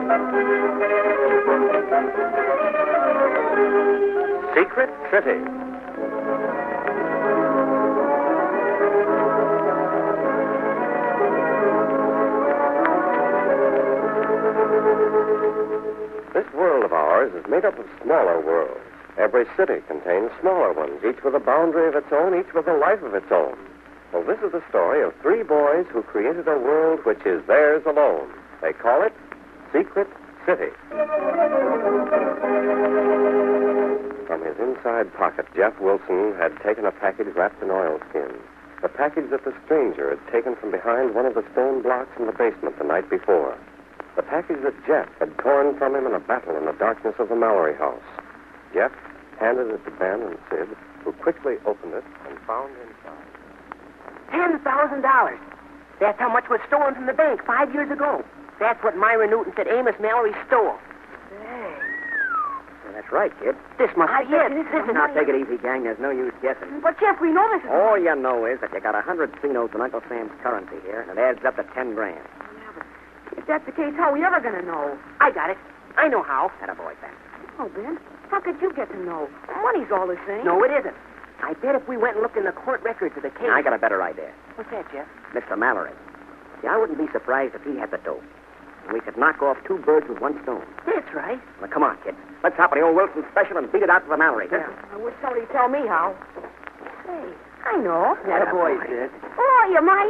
Secret City. This world of ours is made up of smaller worlds. Every city contains smaller ones, each with a boundary of its own, each with a life of its own. Well, this is the story of three boys who created a world which is theirs alone. They call it Secret City. From his inside pocket, Jeff Wilson had taken a package wrapped in oilskin. The package that the stranger had taken from behind one of the stone blocks in the basement the night before. The package that Jeff had torn from him in a battle in the darkness of the Mallory house. Jeff handed it to Ben and Sid, who quickly opened it and found inside $10,000. That's how much was stolen from the bank 5 years ago. That's what Myra Newton said Amos Mallory stole. Hey. Well, that's right, kid. This must be it. Now, take it easy, gang. There's no use guessing. But, Jeff, we know this is... All you know is that you got 100 C-notes in Uncle Sam's currency here, and it adds up to 10 grand. Yeah, but if that's the case, how are we ever going to know? I got it. I know how. Attaboy, Ben. Oh, Ben, how could you get to know? Money's all the same. No, it isn't. I bet if we went and looked in the court records of the case... I got a better idea. What's that, Jeff? Mr. Mallory. See, I wouldn't be surprised if he had the dope. We could knock off two birds with one stone. That's right. Well, come on, kid. Let's hop on the old Wilson special and beat it out to the Mallory. Yeah. I wish somebody'd tell me how. Hey, I know. Attaboy, Sid. Oh, you my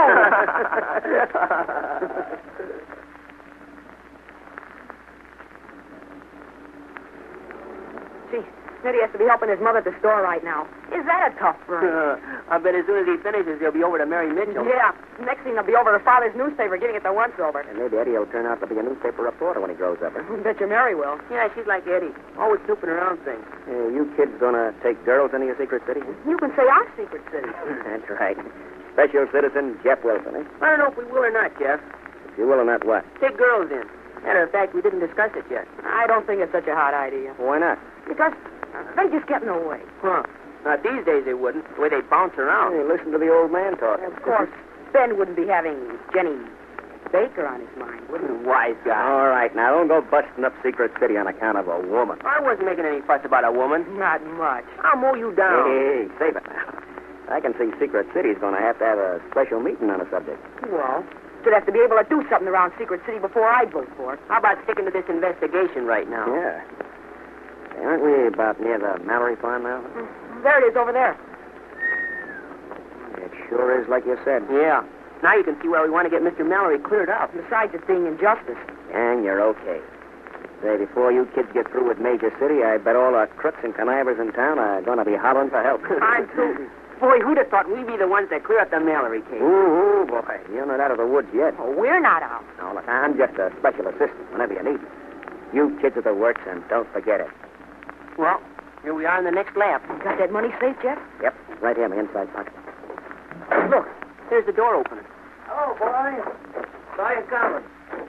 Gee, Smitty has to be helping his mother at the store right now. Is that a tough break? I bet as soon as he finishes, he'll be over to Mary Mitchell. Yeah. Next thing, he'll be over to Father's newspaper getting it the once over. And maybe Eddie will turn out to be a newspaper reporter when he grows up. I bet you Mary will. Yeah, she's like Eddie, always snooping around things. Hey, you kids gonna take girls into your secret city? You can say our secret city. That's right. Special citizen Jeff Wilson, eh? I don't know if we will or not, Jeff. If you will or not what? Take girls in. Matter of fact, we didn't discuss it yet. I don't think it's such a hot idea. Why not? Because they just get in the way. Huh. Not these days they wouldn't, the way they bounce around. Hey, listen to the old man talking. Of course, Ben wouldn't be having Jenny Baker on his mind, would he? Wise guy. All right, now, don't go busting up Secret City on account of a woman. I wasn't making any fuss about a woman. Not much. I'll mow you down. Hey, save it now. I can see Secret City's going to have a special meeting on the subject. Well, should have to be able to do something around Secret City before I'd vote for it. How about sticking to this investigation right now? Yeah. Hey, aren't we about near the Mallory farm now? There it is over there. It sure is like you said. Yeah. Now you can see why we want to get Mr. Mallory cleared up. Besides it being injustice. And you're okay. Say, before you kids get through with Major City, I bet all the crooks and connivers in town are going to be hollering for help. I'm tooting. Boy, who'd have thought we'd be the ones that clear up the Mallory case? Ooh, boy. You're not out of the woods yet. Oh, we're not out. No, look, I'm just a special assistant whenever you need me. You kids are the works, and don't forget it. Well, here we are in the next lap. You got that money safe, Jeff? Yep, right here in the inside pocket. Look, there's the door opener. Oh, boy. Saw you coming.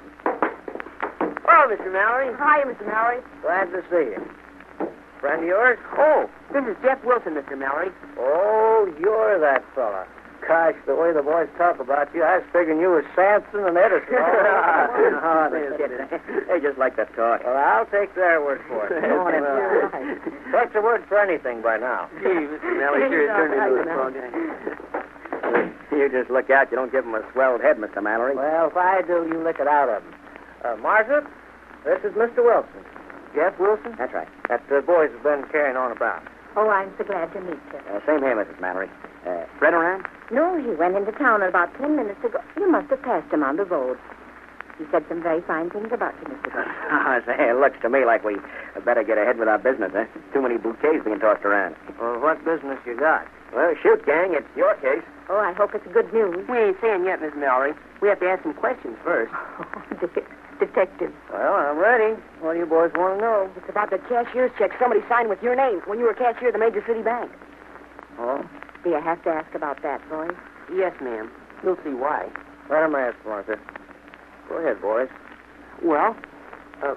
Oh, Mr. Mallory. Hi, Mr. Mallory. Glad to see you. Friend of yours? Oh, this is Jeff Wilson, Mr. Mallory. Oh, you're that fella. Gosh, the way the boys talk about you, I was figuring you were Samson and Edison. Oh, they just like to talk. Well, I'll take their word for it. That's a word for anything by now. Gee, Mr. Mallory sure turned into a small guy. You just look out. You don't give him a swelled head, Mr. Mallory. Well, if I do, you lick it out of him. Martha, this is Mr. Wilson. Jeff Wilson? That's right. That boys have been carrying on about. Oh, I'm so glad to meet you. Same here, Mrs. Mallory. Fred around? No, he went into town about 10 minutes ago. You must have passed him on the road. He said some very fine things about you, Mr. Wilson. Say, it looks to me like we better get ahead with our business, eh? Too many bouquets being tossed around. Well, what business you got? Well, shoot, gang. It's your case. Oh, I hope it's good news. We ain't saying yet, Miss Mallory. We have to ask some questions first. Detective. Well, I'm ready. What do you boys want to know? It's about the cashier's check somebody signed with your name when you were cashier at the Major City Bank. Oh? Do you have to ask about that, boys? Yes, ma'am. You'll see why. Let him ask, Martha. Go ahead, boys. Well, a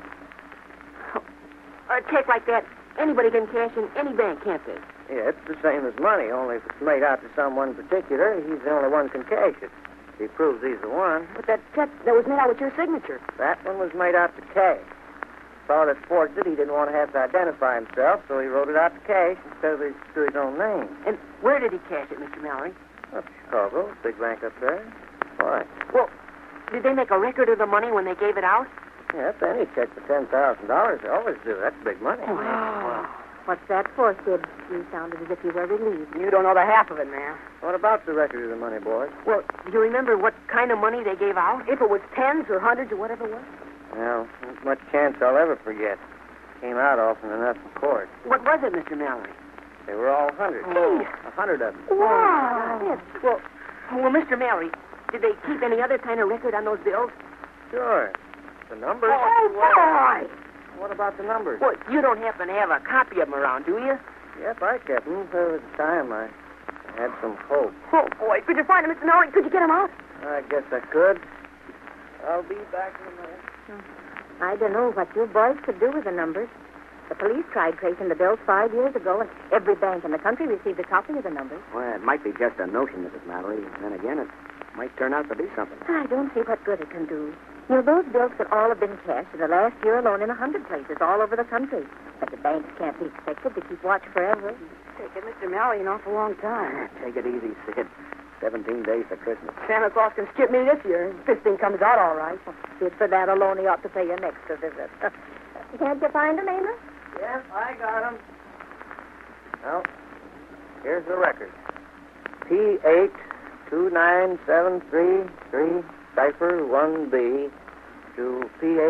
check like that, anybody can cash in any bank, can't they? Yeah, it's the same as money, only if it's made out to someone particular, he's the only one who can cash it. he proves he's the one. But that check that was made out with your signature. That one was made out to cash. Fellow that forged it, he didn't want to have to identify himself, so he wrote it out to cash instead of to his own name. And where did he cash it, Mr. Mallory? Up Chicago, big bank up there. Why? Well, did they make a record of the money when they gave it out? Yeah, if any check for $10,000, they always do. That's big money. Oh. What's that for, Sid? You sounded as if you were relieved. You don't know the half of it, man. What about the record of the money, boys? Well, do you remember what kind of money they gave out? If it was tens or hundreds or whatever it was? Well, not much chance I'll ever forget. Came out often enough in court. What was it, Mr. Mallory? They were all hundreds. Oh. 100 of them. Wow. Well, Mr. Mallory, did they keep any other kind of record on those bills? Sure. The numbers. Oh, boy! What about the numbers? Well, you don't happen to have a copy of them around, do you? Yep, I kept them. There was a time I had some hope. Oh, boy. Could you find them, Mr. Mallory? Could you get them out? I guess I could. I'll be back in a minute. I don't know what you boys could do with the numbers. The police tried tracing the bills 5 years ago, and every bank in the country received a copy of the numbers. Well, it might be just a notion, Mrs. Mallory. Then again, it might turn out to be something. I don't see what good it can do. You know, those bills could all have been cashed in the last year alone in 100 places all over the country. But the banks can't be expected to keep watch forever. Taking Mr. Mallory an awful long time. Take it easy, Sid. 17 days for Christmas. Santa Claus can skip me this year if this thing comes out all right. Sid, for that alone, he ought to pay an extra visit. Can't you find him, Amos? Yes, I got them. Well, here's the record. P82973 cipher 1B to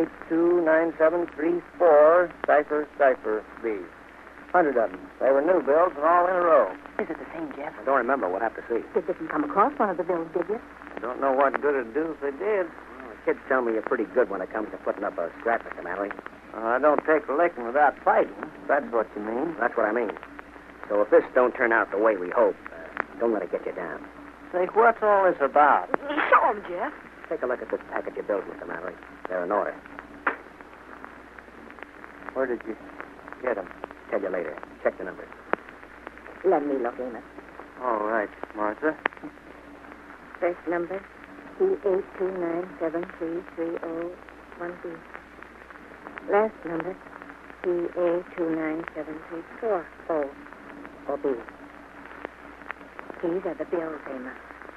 P82973 cipher B. 100 of them. They were new bills and all in a row. Is it the same, Jeff? I don't remember. We'll have to see. You didn't come across one of the bills, did you? I don't know what good it'd do if they did. Well, the kids tell me you're pretty good when it comes to putting up a scrap, Mr. Mallory. I don't take a licking without fighting. That's what you mean. That's what I mean. So if this don't turn out the way we hope, don't let it get you down. Say, what's all this about? Show 'em, Jeff. Take a look at this package of bills, Mr. Mallory. They're in order. Where did you get them? Tell you later. Check the numbers. Let me look, Amos. All right, Martha. First number, P8297330 Last number, PA29734 B. These are the bills, Amos.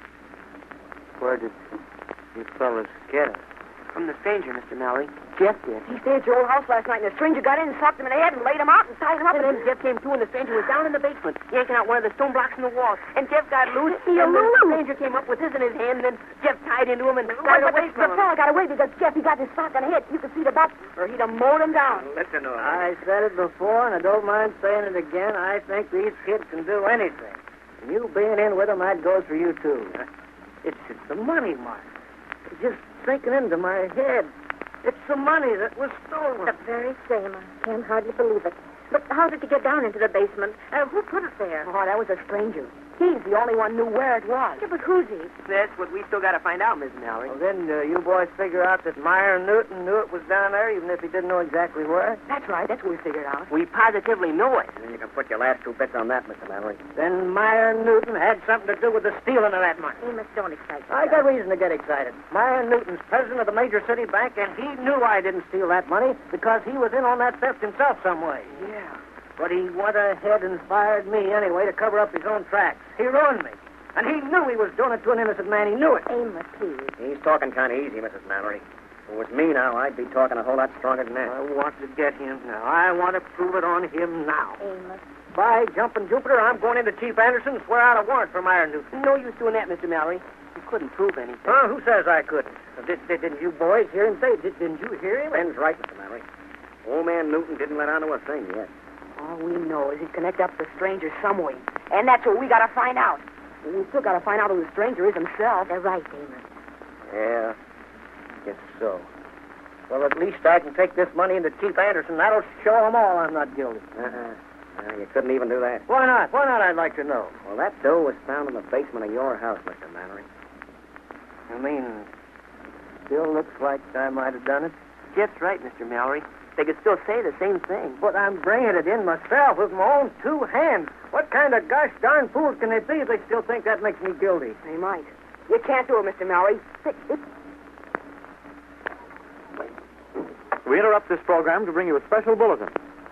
Where did you fellas get them? From the stranger, Mr. Mallory. Jeff did. He stayed at your old house last night, and the stranger got in and socked him in the head and laid him out and tied him up. And then Jeff came to, and the stranger was down in the basement, yanking out one of the stone blocks in the wall. And Jeff got loose, and the stranger came up with his in his hand, and then Jeff tied into him and got away from him. The fellow got away because Jeff, he got his sock on the head. You could see the butt, or he'd have mowed him down. Listen to him. I said it before, and I don't mind saying it again. I think these kids can do anything. And you being in with them, that goes for you, too. It's the money, Mark. It's just sinking into my head. It's the money that was stolen. The very same. I can't hardly believe it. But how did you get down into the basement? Who put it there? Oh, that was a stranger. He's the only one who knew where it was. Yeah, but who's he? That's what we still got to find out, Miss Mallory. Well, then you boys figure out that Meyer Newton knew it was down there, even if he didn't know exactly where? That's right. That's what we figured out. We positively know it. And you can put your last 2 bits on that, Mr. Mallory. Then Meyer Newton had something to do with the stealing of that money. Amos, don't excite yourself. I got reason to get excited. Meyer Newton's president of the major city bank, and he knew I didn't steal that money because he was in on that theft himself some way. Yeah. But he went ahead and fired me anyway to cover up his own tracks. He ruined me. And he knew he was doing it to an innocent man. He knew it. Amos, please. He's talking kind of easy, Mrs. Mallory. If it was me now, I'd be talking a whole lot stronger than that. I want to get him now. I want to prove it on him now. Amos. By jumping Jupiter, I'm going into Chief Anderson and swear out a warrant for Meyer Newton. No use doing that, Mr. Mallory. You couldn't prove anything. Huh? Who says I couldn't? Didn't you boys hear him say? Didn't you hear him? Ben's right, Mr. Mallory. Old man Newton didn't let on to a thing yet. All we know is he's connected up with the stranger some way. And that's what we got to find out. We still got to find out who the stranger is himself. They're right, Amos. Yeah, guess so. Well, at least I can take this money into Chief Anderson. That'll show them all I'm not guilty. You couldn't even do that. Why not? Why not, I'd like to know. Well, that dough was found in the basement of your house, Mr. Mallory. You mean, still looks like I might have done it? Jeff's right, Mr. Mallory. They could still say the same thing. But I'm bringing it in myself with my own 2 hands. What kind of gosh darn fools can they be if they still think that makes me guilty? They might. You can't do it, Mr. Mallory. We interrupt this program to bring you a special bulletin.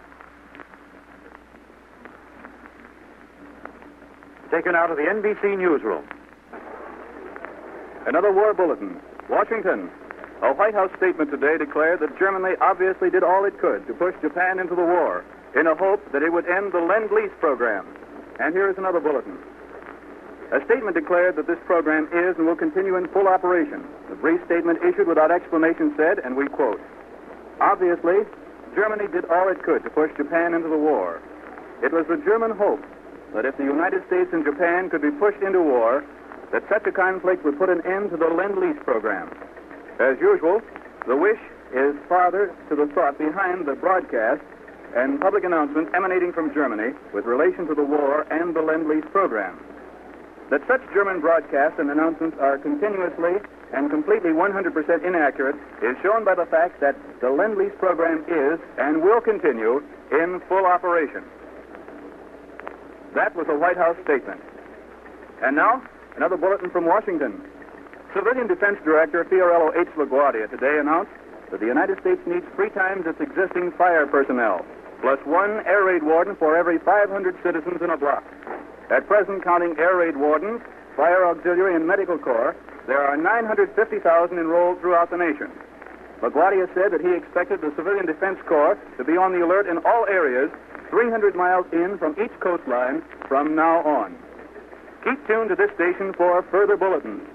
Taken out of the NBC newsroom. Another war bulletin. Washington. A White House statement today declared that Germany obviously did all it could to push Japan into the war in a hope that it would end the Lend-Lease program. And here is another bulletin. A statement declared that this program is and will continue in full operation. The brief statement issued without explanation said, and we quote, "Obviously, Germany did all it could to push Japan into the war. It was the German hope that if the United States and Japan could be pushed into war, that such a conflict would put an end to the Lend-Lease program. As usual, the wish is farther to the thought behind the broadcast and public announcements emanating from Germany with relation to the war and the Lend-Lease program. That such German broadcasts and announcements are continuously and completely 100% inaccurate is shown by the fact that the Lend-Lease program is and will continue in full operation." That was a White House statement. And now, another bulletin from Washington. Civilian Defense Director Fiorello H. LaGuardia today announced that the United States needs 3 times its existing fire personnel, plus 1 air raid warden for every 500 citizens in a block. At present, counting air raid wardens, fire auxiliary, and medical corps, there are 950,000 enrolled throughout the nation. LaGuardia said that he expected the Civilian Defense Corps to be on the alert in all areas 300 miles in from each coastline from now on. Keep tuned to this station for further bulletins.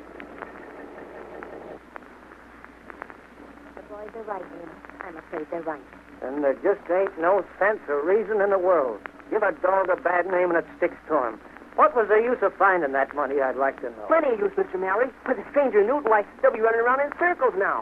The boys are right, Nina. I'm afraid they're right. And there just ain't no sense or reason in the world. Give a dog a bad name and it sticks to him. What was the use of finding that money, I'd like to know? Plenty of use, Mr. Mallory. But the stranger knew it, why, they'll be running around in circles now.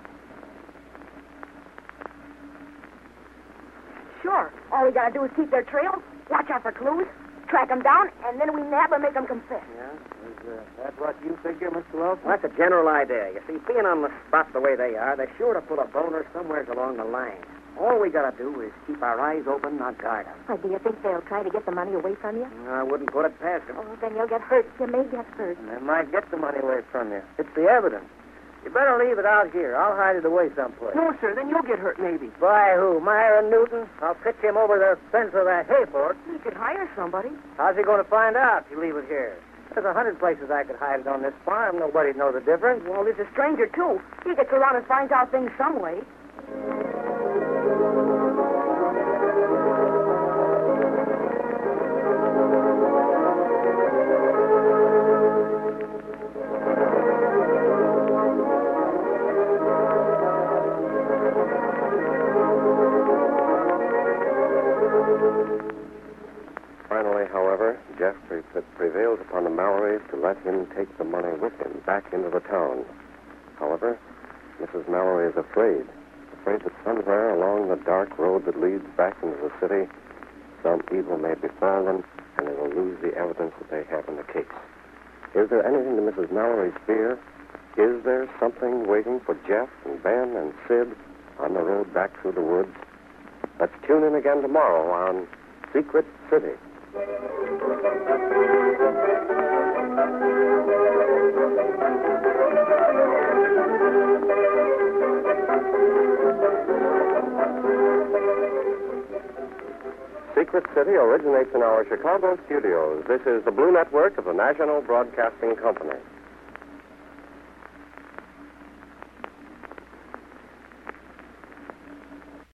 Sure. All we gotta do is keep their trail, watch out for clues, track them down, and then we nab them and make them confess. Yeah? Is that what you figure, Mr. Wilson? Well, that's a general idea. You see, being on the spot the way they are, they're sure to pull a boner somewhere along the line. All we gotta do is keep our eyes open, not guard them. Why, do you think they'll try to get the money away from you? I wouldn't put it past them. Oh, then you'll get hurt. You may get hurt. And they might get the money away from you. It's the evidence. You better leave it out here. I'll hide it away someplace. No, sir, then you'll get hurt, maybe. By who? Myron Newton? I'll pitch him over the fence of that hayfort. You could hire somebody. How's he going to find out if you leave it here? There's 100 places I could hide it on this farm. Nobody'd know the difference. Well, there's a stranger, too. He gets around and finds out things some way. Finally, however, Jeff prevails upon the Mallorys to let him take the money with him back into the town. However, Mrs. Mallory is afraid that somewhere along the dark road that leads back into the city, some evil may befall them, and they will lose the evidence that they have in the case. Is there anything to Mrs. Mallory's fear? Is there something waiting for Jeff and Ben and Sid on the road back through the woods? Let's tune in again tomorrow on Secret City. Secret City originates in our Chicago studios. This is the Blue Network of the National Broadcasting Company.